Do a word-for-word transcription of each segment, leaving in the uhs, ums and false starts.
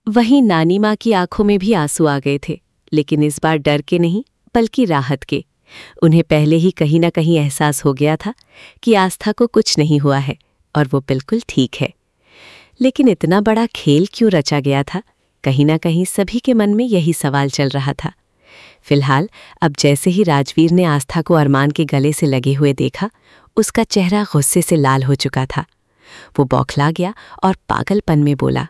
वहीं नानी माँ की आंखों में भी आंसू आ गए थे, लेकिन इस बार डर के नहीं बल्कि राहत के। उन्हें पहले ही कहीं ना कहीं एहसास हो गया था कि आस्था को कुछ नहीं हुआ है और वो बिल्कुल ठीक है। लेकिन इतना बड़ा खेल क्यों रचा गया था? कहीं ना कहीं सभी के मन में यही सवाल चल रहा था। फिलहाल अब जैसे ही राजवीर ने आस्था को अरमान के गले से लगे हुए देखा, उसका चेहरा गुस्से से लाल हो चुका था। वो बौखला गया और पागलपन में बोला,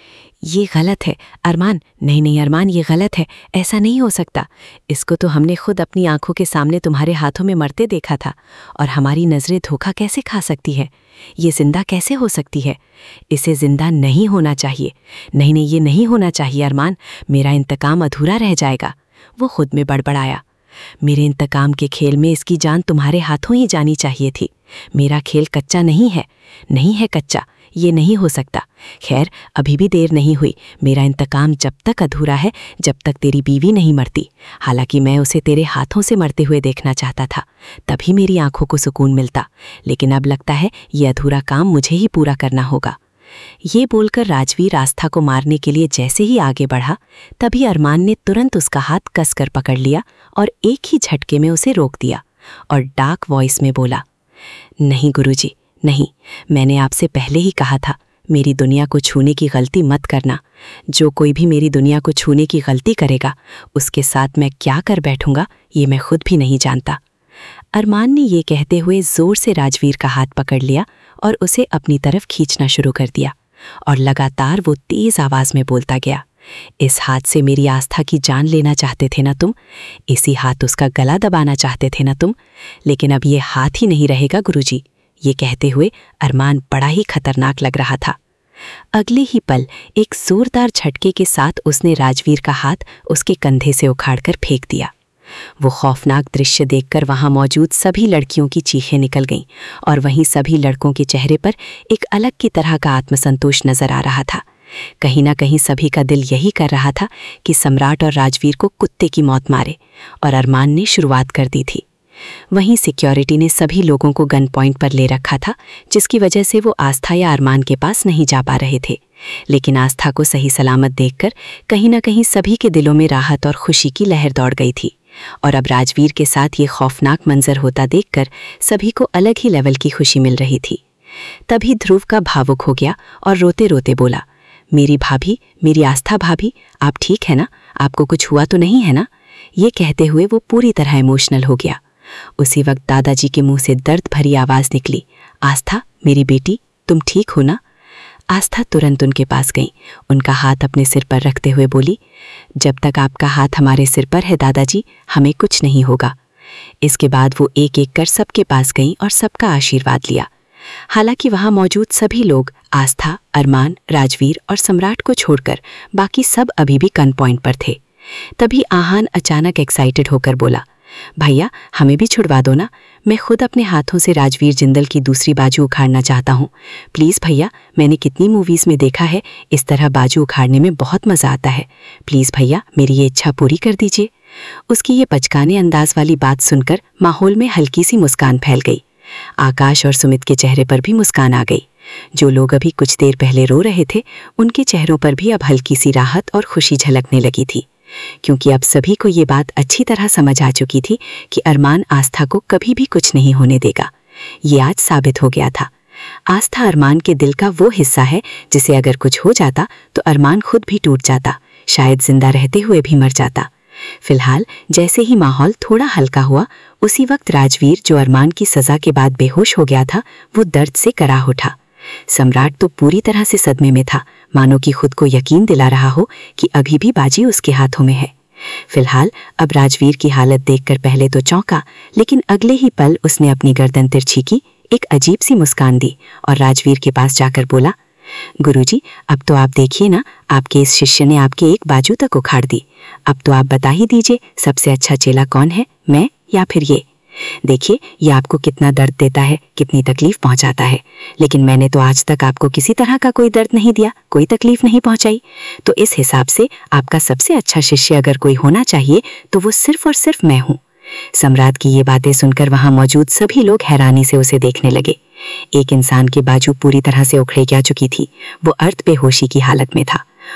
ये गलत है अरमान, नहीं नहीं अरमान, ये गलत है, ऐसा नहीं हो सकता। इसको तो हमने खुद अपनी आंखों के सामने तुम्हारे हाथों में मरते देखा था, और हमारी नजरें धोखा कैसे खा सकती है? ये जिंदा कैसे हो सकती है? इसे जिंदा नहीं होना चाहिए। नहीं नहीं, ये नहीं होना चाहिए अरमान, मेरा इंतकाम अधूरा रह जाएगा। वो खुद में बड़बड़ाया, मेरे इंतकाम के खेल में इसकी जान तुम्हारे हाथों ही जानी चाहिए थी। मेरा खेल कच्चा नहीं है, नहीं है कच्चा, ये नहीं हो सकता। खैर, अभी भी देर नहीं हुई। मेरा इंतकाम जब तक अधूरा है जब तक तेरी बीवी नहीं मरती। हालांकि मैं उसे तेरे हाथों से मरते हुए देखना चाहता था, तभी मेरी आंखों को सुकून मिलता। लेकिन अब लगता है ये अधूरा काम मुझे ही पूरा करना होगा। ये बोलकर राजवीर आस्था को मारने के लिए जैसे ही आगे बढ़ा, तभी अरमान ने तुरंत उसका हाथ कसकर पकड़ लिया और एक ही झटके में उसे रोक दिया और डार्क वॉइस में बोला, नहीं गुरुजी, नहीं, मैंने आपसे पहले ही कहा था, मेरी दुनिया को छूने की गलती मत करना। जो कोई भी मेरी दुनिया को छूने की गलती करेगा, उसके साथ मैं क्या कर बैठूंगा ये मैं खुद भी नहीं जानता। अरमान ने ये कहते हुए जोर से राजवीर का हाथ पकड़ लिया और उसे अपनी तरफ खींचना शुरू कर दिया, और लगातार वो तेज आवाज में बोलता गया, इस हाथ से मेरी आस्था की जान लेना चाहते थे ना तुम? इसी हाथ उसका गला दबाना चाहते थे ना तुम? लेकिन अब ये हाथ ही नहीं रहेगा गुरुजी। ये कहते हुए अरमान बड़ा ही खतरनाक लग रहा था। अगले ही पल एक जोरदार झटके के साथ उसने राजवीर का हाथ उसके कंधे से उखाड़कर फेंक दिया। वो खौफनाक दृश्य देखकर वहां मौजूद सभी लड़कियों की चीखें निकल गईं, और वहीं सभी लड़कों के चेहरे पर एक अलग की तरह का आत्मसंतोष नजर आ रहा था। कहीं ना कहीं सभी का दिल यही कर रहा था कि सम्राट और राजवीर को कुत्ते की मौत मारे, और अरमान ने शुरुआत कर दी थी। वहीं सिक्योरिटी ने सभी लोगों को गन पॉइंट पर ले रखा था, जिसकी वजह से वो आस्था या अरमान के पास नहीं जा पा रहे थे। लेकिन आस्था को सही सलामत देखकर कहीं ना कहीं सभी के दिलों में राहत और खुशी की लहर दौड़ गई थी, और अब राजवीर के साथ ये खौफनाक मंजर होता देखकर सभी को अलग ही लेवल की खुशी मिल रही थी। तभी ध्रुव का भावुक हो गया और रोते रोते बोला, मेरी भाभी, मेरी आस्था भाभी, आप ठीक है ना? आपको कुछ हुआ तो नहीं है ना? ये कहते हुए वो पूरी तरह इमोशनल हो गया। उसी वक्त दादाजी के मुंह से दर्द भरी आवाज निकली, आस्था मेरी बेटी, तुम ठीक हो ना? आस्था तुरंत उनके पास गई, उनका हाथ अपने सिर पर रखते हुए बोली, जब तक आपका हाथ हमारे सिर पर है दादाजी, हमें कुछ नहीं होगा। इसके बाद वो एक एक कर सबके पास गईं और सबका आशीर्वाद लिया। हालांकि वहां मौजूद सभी लोग आस्था, अरमान, राजवीर और सम्राट को छोड़कर बाकी सब अभी भी गन पॉइंट पर थे। तभी आहान अचानक एक्साइटेड होकर बोला, भैया हमें भी छुड़वा दो ना, मैं खुद अपने हाथों से राजवीर जिंदल की दूसरी बाजू उखाड़ना चाहता हूँ। प्लीज़ भैया, मैंने कितनी मूवीज़ में देखा है, इस तरह बाजू उखाड़ने में बहुत मज़ा आता है। प्लीज़ भैया, मेरी ये इच्छा पूरी कर दीजिए। उसकी ये बचकाने अंदाज वाली बात सुनकर माहौल में हल्की सी मुस्कान फैल गई। आकाश और सुमित के चेहरे पर भी मुस्कान आ गई। जो लोग अभी कुछ देर पहले रो रहे थे, उनके चेहरों पर भी अब हल्की सी राहत और खुशी झलकने लगी थी, क्योंकि अब सभी को ये बात अच्छी तरह समझ आ चुकी थी कि अरमान आस्था को कभी भी कुछ नहीं होने देगा। ये आज साबित हो गया था। आस्था अरमान के दिल का वो हिस्सा है जिसे अगर कुछ हो जाता तो अरमान खुद भी टूट जाता, शायद जिंदा रहते हुए भी मर जाता। फिलहाल जैसे ही माहौल थोड़ा हल्का हुआ, उसी वक्त राजवीर, जो अरमान की सजा के बाद बेहोश हो गया था, वो दर्द से कराह उठा। सम्राट तो पूरी तरह से सदमे में था, मानो कि खुद को यकीन दिला रहा हो कि अभी भी बाजी उसके हाथों में है। फिलहाल अब राजवीर की हालत देखकर पहले तो चौंका, लेकिन अगले ही पल उसने अपनी गर्दन तिरछी की, एक अजीब सी मुस्कान दी और राजवीर के पास जाकर बोला, गुरुजी, अब तो आप देखिए ना, आपके इस शिष्य ने आपके एक बाजू तक उखाड़ दी। अब तो आप बता ही दीजिए, सबसे अच्छा चेला कौन है, मैं या फिर ये? देखिए, ये आपको कितना दर्द देता है, कितनी तकलीफ पहुंचाता है, लेकिन मैंने तो आज तक आपको किसी तरह का कोई दर्द नहीं दिया, कोई तकलीफ नहीं पहुंचाई। तो इस हिसाब से आपका सबसे अच्छा शिष्य अगर कोई होना चाहिए तो वो सिर्फ और सिर्फ मैं हूँ। सम्राट की ये बातें सुनकर वहां मौजूद सभी लोग हैरानी से उसे देखने लगे। एक इंसान की बाजू पूरी तरह से उखड़ जा चुकी थी, वो अर्ध बेहोशी की हालत में था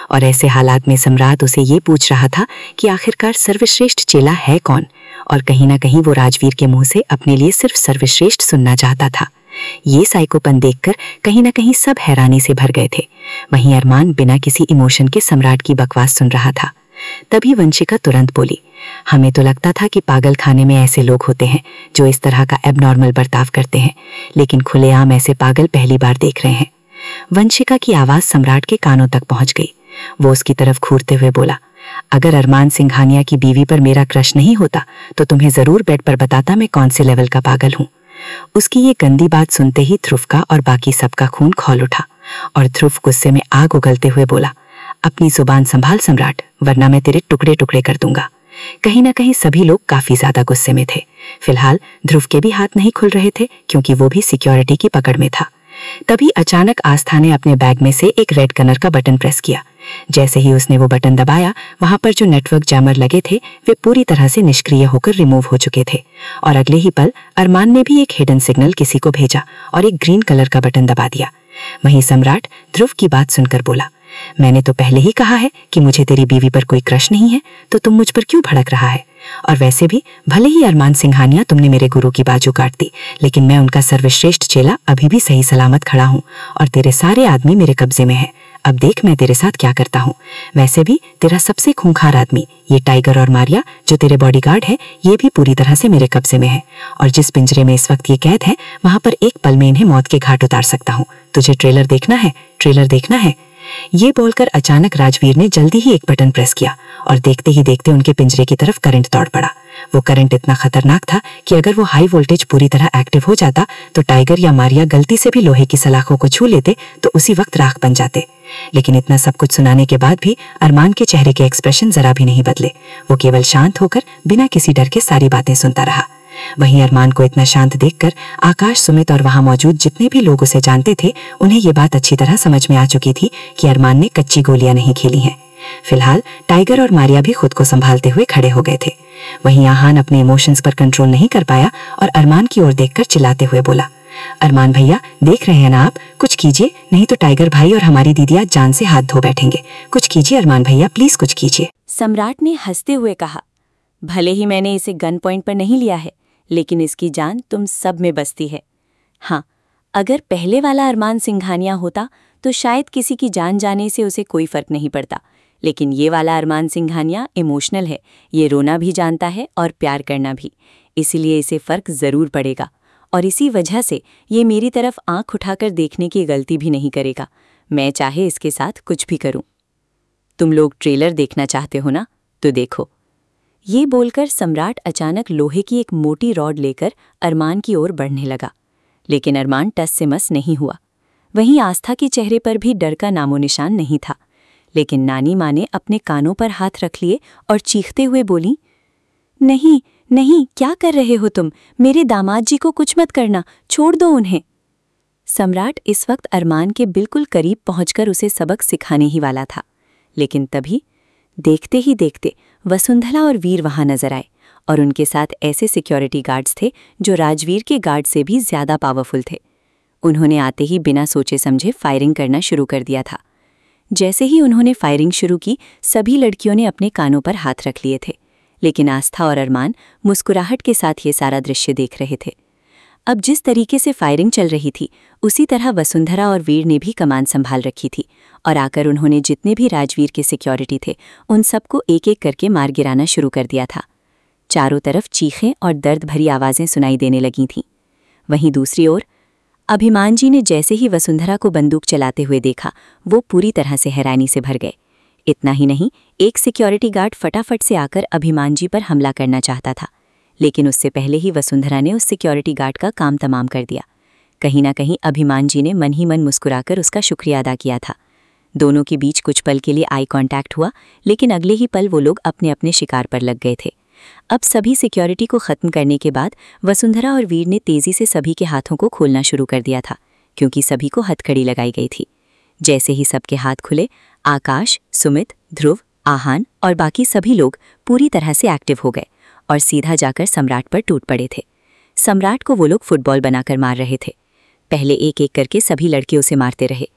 और ऐसे हालात में सम्राट उसे ये पूछ रहा था कि आखिरकार सर्वश्रेष्ठ चेला है कौन, और कहीं ना कहीं वो राजवीर के मुंह से अपने लिए सिर्फ सर्वश्रेष्ठ सुनना चाहता था। ये साइकोपन देखकर कहीं ना कहीं सब हैरानी से भर गए थे। वहीं अरमान बिना किसी इमोशन के सम्राट की बकवास सुन रहा था। तभी वंशिका तुरंत बोली, हमें तो लगता था कि पागल खाने में ऐसे लोग होते हैं जो इस तरह का एबनॉर्मल बर्ताव करते हैं, लेकिन खुलेआम ऐसे पागल पहली बार देख रहे हैं। वंशिका की आवाज सम्राट के कानों तक पहुंच गई। वो उसकी तरफ घूरते हुए बोला, अगर अरमान सिंघानिया की बीवी पर मेरा क्रश नहीं होता तो तुम्हें जरूर बेड पर बताता मैं कौन से लेवल का पागल हूँ। उसकी ये गंदी बात सुनते ही ध्रुव का और बाकी सबका खून खौल उठा और ध्रुव गुस्से में आग उगलते हुए बोला, अपनी जुबान संभाल सम्राट, वरना मैं तेरे टुकड़े टुकड़े कर दूंगा। कहीं ना कहीं सभी लोग काफी ज्यादा गुस्से में थे। फिलहाल ध्रुव के भी हाथ नहीं खुल रहे थे क्योंकि वो भी सिक्योरिटी की पकड़ में था। तभी अचानक आस्था ने अपने बैग में से एक रेड कलर का बटन प्रेस किया। जैसे ही उसने वो बटन दबाया, वहां पर जो नेटवर्क जैमर लगे थे वे पूरी तरह से निष्क्रिय होकर रिमूव हो चुके थे और अगले ही पल अरमान ने भी एक हिडन सिग्नल किसी को भेजा और एक ग्रीन कलर का बटन दबा दिया। वहीं सम्राट ध्रुव की बात सुनकर बोला, मैंने तो पहले ही कहा है कि मुझे तेरी बीवी पर कोई क्रश नहीं है, तो तुम मुझ पर क्यों भड़क रहा है? और वैसे भी भले ही अरमान सिंघानिया तुमने मेरे गुरु की बाजू काट दी, लेकिन मैं उनका सर्वश्रेष्ठ चेला अभी भी सही सलामत खड़ा हूँ और तेरे सारे आदमी मेरे कब्जे में है। अब देख मैं तेरे साथ क्या करता हूँ। वैसे भी तेरा सबसे खूंखार आदमी ये टाइगर और मारिया जो तेरे बॉडीगार्ड है, ये भी पूरी तरह से मेरे कब्जे में है और जिस पिंजरे में इस वक्त ये कैद है वहां पर एक पल में इन्हें मौत के घाट उतार सकता हूँ। तुझे ट्रेलर देखना है? ट्रेलर देखना है? ये बोलकर अचानक राजवीर ने जल्दी ही एक बटन प्रेस किया और देखते ही देखते उनके पिंजरे की तरफ करंट दौड़ पड़ा। वो करंट इतना खतरनाक था कि अगर वो हाई वोल्टेज पूरी तरह एक्टिव हो जाता तो टाइगर या मारिया गलती से भी लोहे की सलाखों को छू लेते तो उसी वक्त राख बन जाते। लेकिन इतना सब कुछ सुनाने के बाद भी अरमान के चेहरे के एक्सप्रेशन जरा भी नहीं बदले। वो केवल शांत होकर बिना किसी डर के सारी बातें सुनता रहा। वहीं अरमान को इतना शांत देखकर आकाश, सुमित और वहां मौजूद जितने भी लोग उसे जानते थे, उन्हें ये बात अच्छी तरह समझ में आ चुकी थी कि अरमान ने कच्ची गोलियां नहीं खेली हैं। फिलहाल टाइगर और मारिया भी खुद को संभालते हुए खड़े हो गए थे। वहीं आहान अपने इमोशंस पर कंट्रोल नहीं कर पाया और अरमान की ओर देखकर चिल्लाते हुए बोला, अरमान भैया देख रहे हैं ना आप, कुछ कीजिए, नहीं तो टाइगर भाई और हमारी दीदिया जान से हाथ धो बैठेंगे। कुछ कीजिए अरमान भैया, प्लीज कुछ कीजिए। सम्राट ने हंसते हुए कहा, भले ही मैंने इसे गन पॉइंट पर नहीं लिया है, लेकिन इसकी जान तुम सब में बसती है। हाँ, अगर पहले वाला अरमान सिंघानिया होता तो शायद किसी की जान जाने से उसे कोई फर्क नहीं पड़ता, लेकिन ये वाला अरमान सिंघानिया इमोशनल है, ये रोना भी जानता है और प्यार करना भी, इसीलिए इसे फर्क जरूर पड़ेगा और इसी वजह से ये मेरी तरफ आंख उठाकर देखने की गलती भी नहीं करेगा, मैं चाहे इसके साथ कुछ भी करूं। तुम लोग ट्रेलर देखना चाहते हो ना, तो देखो। ये बोलकर सम्राट अचानक लोहे की एक मोटी रॉड लेकर अरमान की ओर बढ़ने लगा, लेकिन अरमान टस से मस नहीं हुआ। वहीं आस्था के चेहरे पर भी डर का नामो निशान नहीं था, लेकिन नानी माँ ने अपने कानों पर हाथ रख लिए और चीखते हुए बोली, नहीं नहीं, क्या कर रहे हो तुम? मेरे दामाद जी को कुछ मत करना, छोड़ दो उन्हें। सम्राट इस वक्त अरमान के बिल्कुल करीब पहुंचकर उसे सबक सिखाने ही वाला था, लेकिन तभी देखते ही देखते वसुंधरा और वीर वहां नजर आए और उनके साथ ऐसे सिक्योरिटी गार्ड्स थे जो राजवीर के गार्ड से भी ज्यादा पावरफुल थे। उन्होंने आते ही बिना सोचे समझे फायरिंग करना शुरू कर दिया था। जैसे ही उन्होंने फायरिंग शुरू की, सभी लड़कियों ने अपने कानों पर हाथ रख लिए थे, लेकिन आस्था और अरमान मुस्कुराहट के साथ ये सारा दृश्य देख रहे थे। अब जिस तरीके से फायरिंग चल रही थी, उसी तरह वसुंधरा और वीर ने भी कमान संभाल रखी थी और आकर उन्होंने जितने भी राजवीर के सिक्योरिटी थे उन सबको एक एक करके मार गिराना शुरू कर दिया था। चारों तरफ चीखें और दर्द भरी आवाजें सुनाई देने लगी थीं। वहीं दूसरी ओर अभिमान जी ने जैसे ही वसुंधरा को बंदूक चलाते हुए देखा, वो पूरी तरह से हैरानी से भर गए। इतना ही नहीं, एक सिक्योरिटी गार्ड फटाफट से आकर अभिमान जी पर हमला करना चाहता था, लेकिन उससे पहले ही वसुंधरा ने उस सिक्योरिटी गार्ड का काम तमाम कर दिया। कहीं ना कहीं अभिमान जी ने मन ही मन मुस्कुराकर उसका शुक्रिया अदा किया था। दोनों के बीच कुछ पल के लिए आई कांटेक्ट हुआ, लेकिन अगले ही पल वो लोग अपने अपने शिकार पर लग गए थे। अब सभी सिक्योरिटी को खत्म करने के बाद वसुंधरा और वीर ने तेजी से सभी के हाथों को खोलना शुरू कर दिया था, क्योंकि सभी को हथकड़ी लगाई गई थी। जैसे ही सबके हाथ खुले, आकाश, सुमित, ध्रुव, आहान और बाकी सभी लोग पूरी तरह से एक्टिव हो गए और सीधा जाकर सम्राट पर टूट पड़े थे। सम्राट को वो लोग फुटबॉल बनाकर मार रहे थे। पहले एक एक करके सभी लड़के उसे मारते रहे।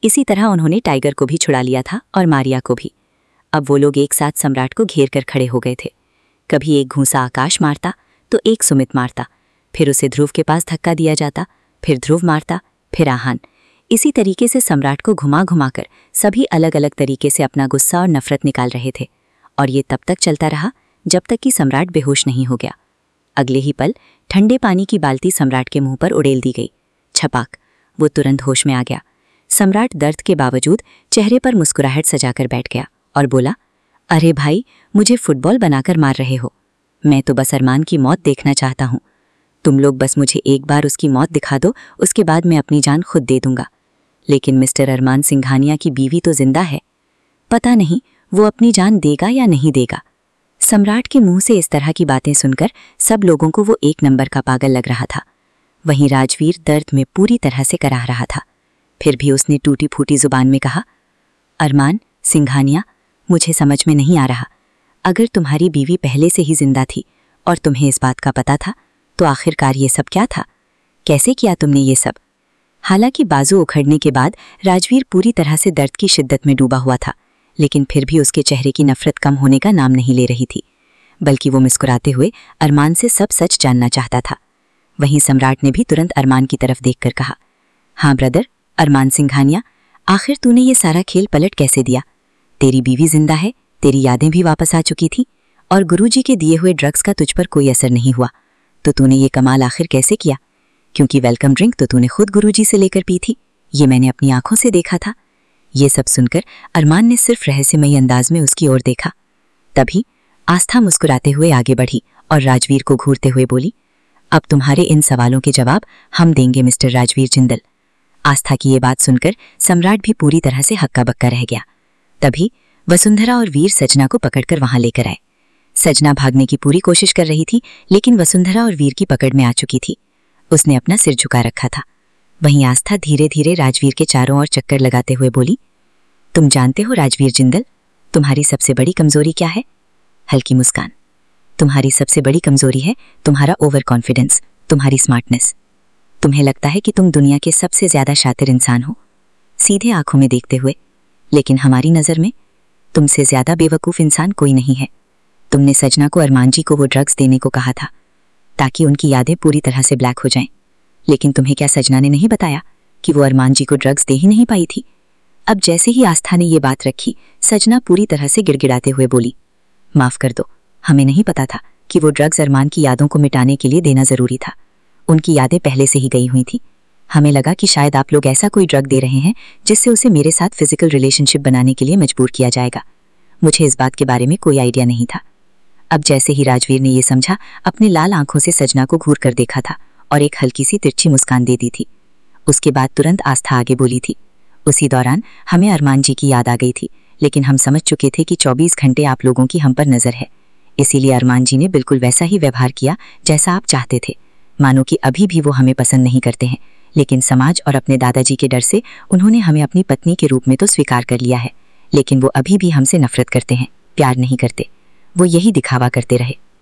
इसी तरह उन्होंने टाइगर को भी छुड़ा लिया था और मारिया को भी। अब वो लोग एक साथ सम्राट को घेर कर खड़े हो गए थे। कभी एक घूंसा आकाश मारता तो एक सुमित मारता, फिर उसे ध्रुव के पास धक्का दिया जाता, फिर ध्रुव मारता, फिर आहान। इसी तरीके से सम्राट को घुमा घुमा कर सभी अलग अलग तरीके से अपना गुस्सा और नफरत निकाल रहे थे, और ये तब तक चलता रहा जब तक कि सम्राट बेहोश नहीं हो गया। अगले ही पल ठंडे पानी की बाल्टी सम्राट के मुंह पर उड़ेल दी गई। छपाक, वो तुरंत होश में आ गया। सम्राट दर्द के बावजूद चेहरे पर मुस्कुराहट सजाकर बैठ गया और बोला, अरे भाई, मुझे फुटबॉल बनाकर मार रहे हो। मैं तो बस अरमान की मौत देखना चाहता हूँ। तुम लोग बस मुझे एक बार उसकी मौत दिखा दो, उसके बाद मैं अपनी जान खुद दे दूंगा। लेकिन मिस्टर अरमान सिंघानिया की बीवी तो जिंदा है, पता नहीं वो अपनी जान देगा या नहीं देगा। सम्राट के मुंह से इस तरह की बातें सुनकर सब लोगों को वो एक नंबर का पागल लग रहा था। वहीं राजवीर दर्द में पूरी तरह से कराह रहा था। फिर भी उसने टूटी फूटी जुबान में कहा, अरमान सिंघानिया, मुझे समझ में नहीं आ रहा। अगर तुम्हारी बीवी पहले से ही जिंदा थी और तुम्हें इस बात का पता था, तो आखिरकार ये सब क्या था? कैसे किया तुमने ये सब? हालांकि बाजू उखड़ने के बाद राजवीर पूरी तरह से दर्द की शिद्दत में डूबा हुआ था, लेकिन फिर भी उसके चेहरे की नफरत कम होने का नाम नहीं ले रही थी, बल्कि वो मुस्कुराते हुए अरमान से सब सच जानना चाहता था। वहीं सम्राट ने भी तुरंत अरमान की तरफ देखकर कहा, हाँ ब्रदर अरमान सिंघानिया, आखिर तूने ये सारा खेल पलट कैसे दिया? तेरी बीवी जिंदा है, तेरी यादें भी वापस आ चुकी थी, और गुरुजी के दिए हुए ड्रग्स का तुझ पर कोई असर नहीं हुआ, तो तूने ये कमाल आखिर कैसे किया? क्योंकि वेलकम ड्रिंक तो तूने खुद गुरुजी से लेकर पी थी, ये मैंने अपनी आंखों से देखा था। ये सब सुनकर अरमान ने सिर्फ रहस्यमयी अंदाज में उसकी ओर देखा। तभी आस्था मुस्कुराते हुए आगे बढ़ी और राजवीर को घूरते हुए बोली, अब तुम्हारे इन सवालों के जवाब हम देंगे मिस्टर राजवीर जिंदल। आस्था की ये बात सुनकर सम्राट भी पूरी तरह से हक्का बक्का रह गया। तभी वसुंधरा और वीर सजना को पकड़कर वहां लेकर आए। सजना भागने की पूरी कोशिश कर रही थी, लेकिन वसुंधरा और वीर की पकड़ में आ चुकी थी। उसने अपना सिर झुका रखा था। वहीं आस्था धीरे धीरे राजवीर के चारों ओर चक्कर लगाते हुए बोली, तुम जानते हो राजवीर जिंदल, तुम्हारी सबसे बड़ी कमजोरी क्या है? हल्की मुस्कान। तुम्हारी सबसे बड़ी कमजोरी है तुम्हारा ओवर कॉन्फिडेंस, तुम्हारी स्मार्टनेस। तुम्हें लगता है कि तुम दुनिया के सबसे ज्यादा शातिर इंसान हो, सीधे आंखों में देखते हुए, लेकिन हमारी नजर में तुमसे ज्यादा बेवकूफ इंसान कोई नहीं है। तुमने सजना को अरमान जी को वो ड्रग्स देने को कहा था ताकि उनकी यादें पूरी तरह से ब्लैक हो जाएं, लेकिन तुम्हें क्या सजना ने नहीं बताया कि वो अरमान जी को ड्रग्स दे ही नहीं पाई थी? अब जैसे ही आस्था ने ये बात रखी, सजना पूरी तरह से गिड़गिड़ाते हुए बोली, माफ कर दो, हमें नहीं पता था कि वो ड्रग्स अरमान की यादों को मिटाने के लिए देना जरूरी था। उनकी यादें पहले से ही गई हुई थी। हमें लगा कि शायद आप लोग ऐसा कोई ड्रग दे रहे हैं जिससे उसे मेरे साथ फिजिकल रिलेशनशिप बनाने के लिए मजबूर किया जाएगा। मुझे इस बात के बारे में कोई आइडिया नहीं था। अब जैसे ही राजवीर ने ये समझा, अपने लाल आंखों से सजना को घूर कर देखा था और एक हल्की सी तिरछी मुस्कान दे दी थी। उसके बाद तुरंत आस्था आगे बोली थी, उसी दौरान हमें अरमान जी की याद आ गई थी, लेकिन हम समझ चुके थे कि चौबीस घंटे आप लोगों की हम पर नजर है, इसीलिए अरमान जी ने बिल्कुल वैसा ही व्यवहार किया जैसा आप चाहते थे। मानो कि अभी भी वो हमें पसंद नहीं करते हैं, लेकिन समाज और अपने दादाजी के डर से उन्होंने हमें अपनी पत्नी के रूप में तो स्वीकार कर लिया है, लेकिन वो अभी भी हमसे नफरत करते हैं, प्यार नहीं करते। वो यही दिखावा करते रहे।